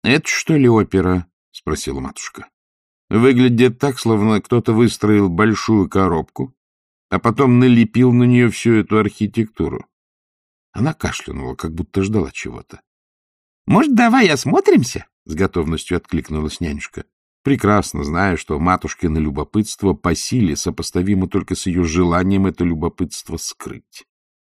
— Это что ли опера? — спросила матушка. — Выглядит так, словно кто-то выстроил большую коробку, а потом налепил на нее всю эту архитектуру. Она кашлянула, как будто ждала чего-то. — Может, давай осмотримся? — с готовностью откликнулась нянюшка, прекрасно зная, что матушкино любопытство по силе сопоставимо только с ее желанием это любопытство скрыть.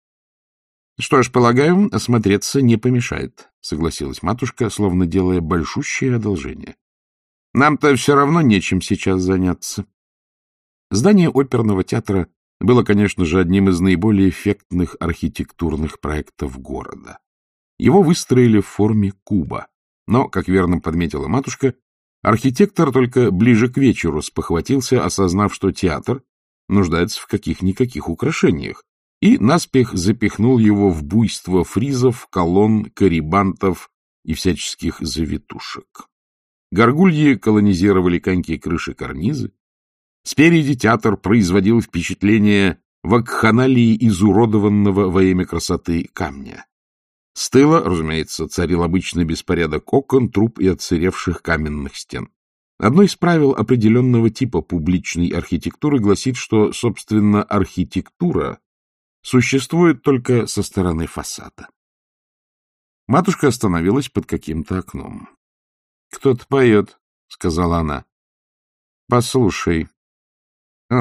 — Что ж, полагаю, осмотреться не помешает, — согласилась матушка, словно делая большущее одолжение. — Нам-то все равно нечем сейчас заняться. Здание оперного театра было, конечно же, одним из наиболее эффектных архитектурных проектов города. Его выстроили в форме куба, но, как верно подметила матушка, архитектор только ближе к вечеру спохватился, осознав, что театр нуждается в каких-никаких украшениях, и наспех запихнул его в буйство фризов, колонн, карибантов и всяческих завитушек. Горгульи колонизировали коньки крыши карнизы. Спереди театр производил впечатление вакханалии изуродованного во имя красоты камня. С тыла, разумеется, царил обычный беспорядок окон, труб и отсыревших каменных стен. Одно из правил определенного типа публичной архитектуры гласит, что, собственно, архитектура существует только со стороны фасада. Матушка остановилась под каким-то окном. — Кто-то поет, — сказала она. — Послушай. —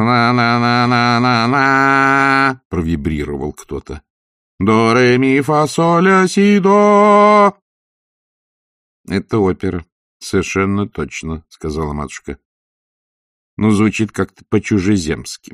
На-на-на-на-на-на, — провибрировал кто-то. — До, ре, ми, фа, соль, ля, си, до. — Это опера. — Совершенно точно, — сказала матушка. — Но звучит как-то по-чужеземски.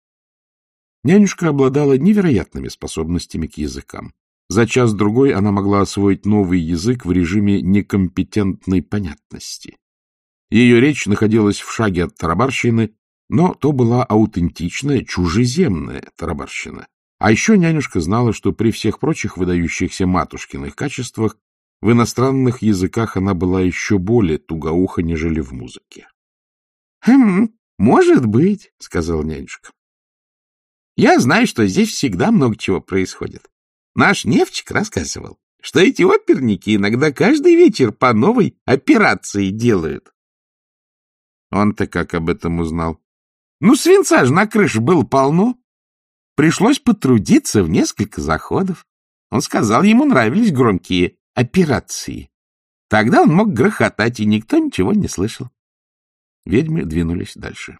Нянюшка обладала невероятными способностями к языкам. За час-другой она могла освоить новый язык в режиме некомпетентной понятности. Ее речь находилась в шаге от тарабарщины, но то была аутентичная, чужеземная тарабарщина. А еще нянюшка знала, что при всех прочих выдающихся матушкиных качествах в иностранных языках она была еще более тугоуха, нежели в музыке. — Может быть, — сказал нянюшка. — Я знаю, что здесь всегда много чего происходит. Наш Невчик рассказывал, что эти оперники иногда каждый вечер по новой операции делают. Он-то как об этом узнал? Ну, свинца же на крыше было полно. Пришлось потрудиться в несколько заходов. Он сказал, ему нравились громкие операции. Тогда он мог грохотать, и никто ничего не слышал. Ведьмы двинулись дальше.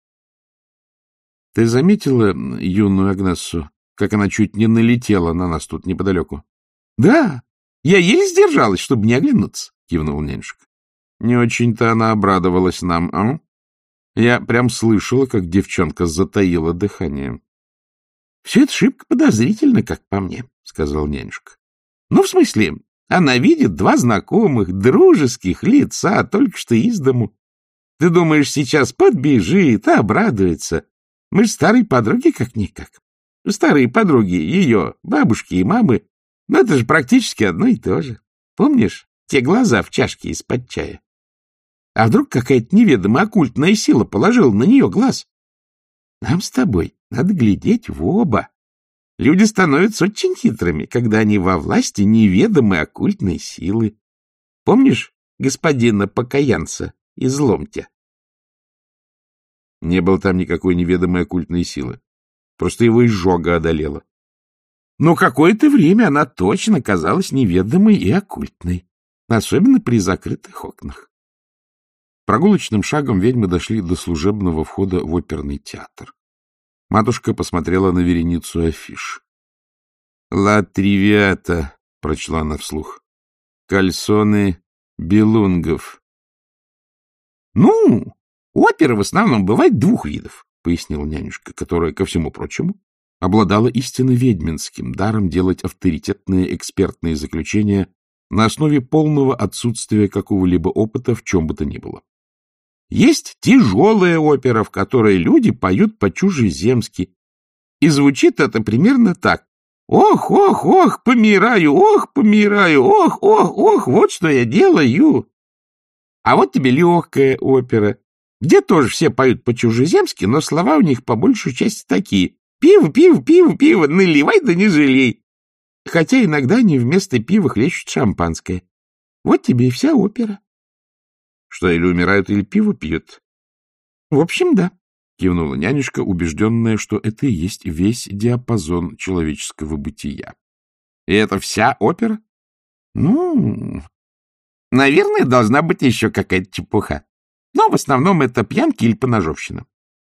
— Ты заметила юную Агнессу, как она чуть не налетела на нас тут неподалеку? — Да, я еле сдержалась, чтобы не оглянуться, — кивнул нянюшка. — Не очень-то она обрадовалась нам, а? Я прям слышала, как девчонка затаила дыхание. — Все это шибко подозрительно, как по мне, — сказал нянюшка. — Ну, в смысле, она видит два знакомых, дружеских лица только что из дому. Ты думаешь, сейчас подбежит, обрадуется. Мы же старые подруги как-никак. Старые подруги ее, бабушки и мамы, но это же практически одно и то же. Помнишь те глаза в чашке из-под чая? А вдруг какая-то неведомая оккультная сила положила на нее глаз? Нам с тобой надо глядеть в оба. Люди становятся очень хитрыми, когда они во власти неведомой оккультной силы. Помнишь господина Покаянца из Ломтя? Не было там никакой неведомой оккультной силы. Просто его изжога одолела. Но какое-то время она точно казалась неведомой и оккультной, особенно при закрытых окнах. Прогулочным шагом ведьмы дошли до служебного входа в оперный театр. Матушка посмотрела на вереницу афиш. — «Ла Тривиата», — прочла она вслух. — «Кальсоны Белунгов». — Ну, опера в основном бывает двух видов, — пояснила нянюшка, которая, ко всему прочему, обладала истинно ведьминским даром делать авторитетные экспертные заключения на основе полного отсутствия какого-либо опыта в чем бы то ни было. Есть тяжелая опера, в которой люди поют по-чужеземски, и звучит это примерно так. «Ох, ох, ох, помираю, ох, ох, ох, ох, вот что я делаю». А вот тебе легкая опера, где тоже все поют по-чужеземски, но слова у них по большей части такие: «Пиво, пиво, пиво, пиво, наливай да не жалей». Хотя иногда они вместо пива хлещут шампанское. Вот тебе и вся опера. — Что, или умирают, или пиво пьют? — В общем, да. — кивнула нянюшка, убежденная, что это и есть весь диапазон человеческого бытия. — И это вся опера? — Ну, наверное, должна быть еще какая-то чепуха. Но в основном это пьянки или поножовщина.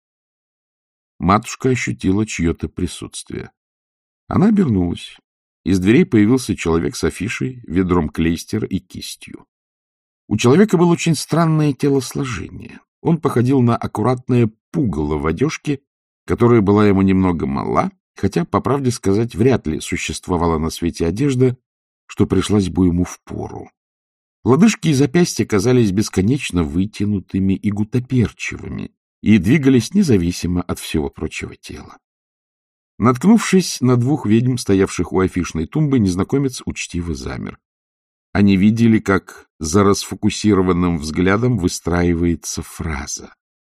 Матушка ощутила чье-то присутствие. Она обернулась. Из дверей появился человек с афишей, ведром клейстера и кистью. У человека было очень странное телосложение. Он походил на аккуратное пугало в одежке, которая была ему немного мала, хотя, по правде сказать, вряд ли существовала на свете одежда, что пришлась бы ему впору. Лодыжки и запястья казались бесконечно вытянутыми и гутоперчивыми и двигались независимо от всего прочего тела. Наткнувшись на двух ведьм, стоявших у афишной тумбы, незнакомец учтиво замер. Они видели, как за расфокусированным взглядом выстраивается фраза.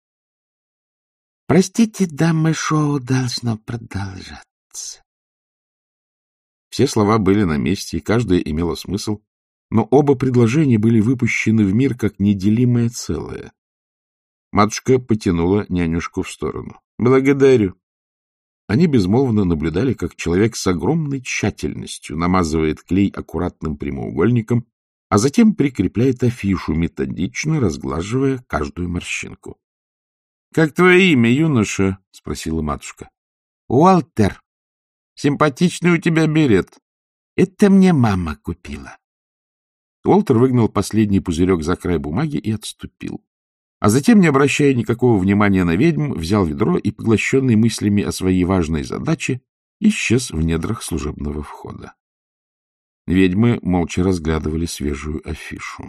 «Простите, дамы, шоу должно продолжаться». Все слова были на месте, и каждое имело смысл, но оба предложения были выпущены в мир как неделимое целое. Матушка потянула нянюшку в сторону. — Благодарю. Они безмолвно наблюдали, как человек с огромной тщательностью намазывает клей аккуратным прямоугольником, а затем прикрепляет афишу, методично разглаживая каждую морщинку. — Как твое имя, юноша? — спросила матушка. — Уолтер. — Симпатичный у тебя берет. — Это мне мама купила. Уолтер выгнал последний пузырек за край бумаги и отступил. А затем, не обращая никакого внимания на ведьм, взял ведро и, поглощенный мыслями о своей важной задаче, исчез в недрах служебного входа. Ведьмы молча разглядывали свежую афишу.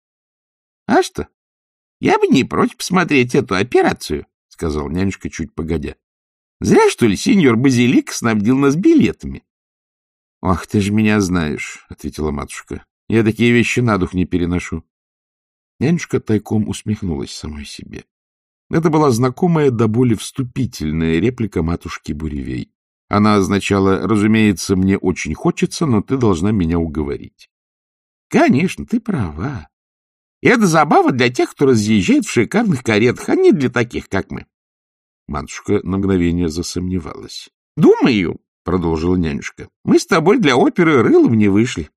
— А что? Я бы не против посмотреть эту операцию, — сказал нянюшка чуть погодя. — Зря, что ли, сеньор Базилик снабдил нас билетами? — Ах, ты же меня знаешь, — ответила матушка. — Я такие вещи на дух не переношу. Нянюшка тайком усмехнулась самой себе. Это была знакомая до боли вступительная реплика матушки Буревей. Она означала: разумеется, мне очень хочется, но ты должна меня уговорить. — Конечно, ты права. И это забава для тех, кто разъезжает в шикарных каретах, а не для таких, как мы. Матушка на мгновение засомневалась. — Думаю, — продолжила нянюшка, — мы с тобой для оперы рылом не вышли.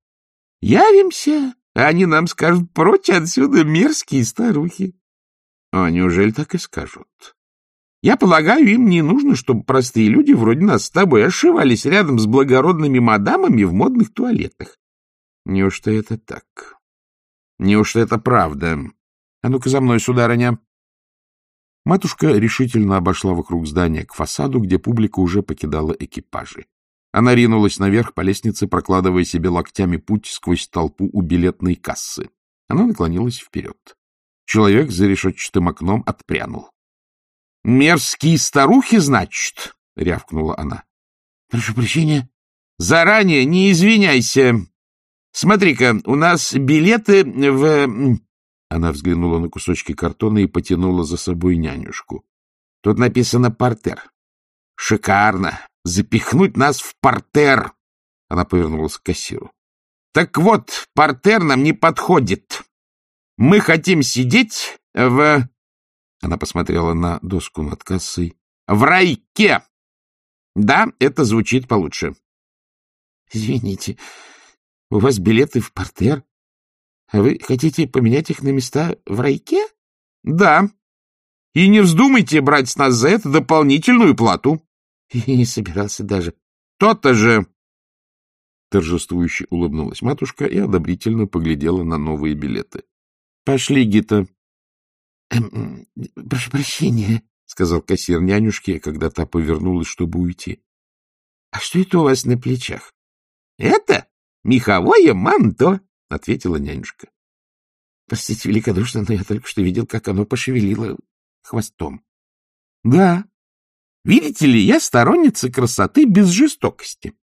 Явимся, а они нам скажут: прочь отсюда, мерзкие старухи. — А неужели так и скажут? Я полагаю, им не нужно, чтобы простые люди вроде нас с тобой ошивались рядом с благородными мадамами в модных туалетах. Неужто это так? Неужто это правда? А ну-ка за мной, сударыня. Матушка решительно обошла вокруг здания к фасаду, где публика уже покидала экипажи. Она ринулась наверх по лестнице, прокладывая себе локтями путь сквозь толпу у билетной кассы. Она наклонилась вперед. Человек за решетчатым окном отпрянул. — Мерзкие старухи, значит? — рявкнула она. — Прошу прощения. — Заранее не извиняйся. Смотри-ка, у нас билеты в... Она взглянула на кусочки картона и потянула за собой нянюшку. Тут написано «Партер». Шикарно. Запихнуть нас в партер. Она повернулась к кассиру. Так вот, партер нам не подходит. Мы хотим сидеть в... Она посмотрела на доску над кассой. В райке. Да, это звучит получше. Извините, у вас билеты в партер? А вы хотите поменять их на места в райке? Да. И не вздумайте брать с нас за это дополнительную плату. И не собирался даже. То-то же. Торжествующе улыбнулась матушка и одобрительно поглядела на новые билеты. — Пошли, Гита. Прошу прощения, — сказал кассир нянюшке, когда та повернулась, чтобы уйти. — А что это у вас на плечах? — Это меховое манто, — ответила нянюшка. — Простите великодушно, но я только что видел, как оно пошевелило хвостом. — Да. Видите ли, я сторонница красоты без жестокости.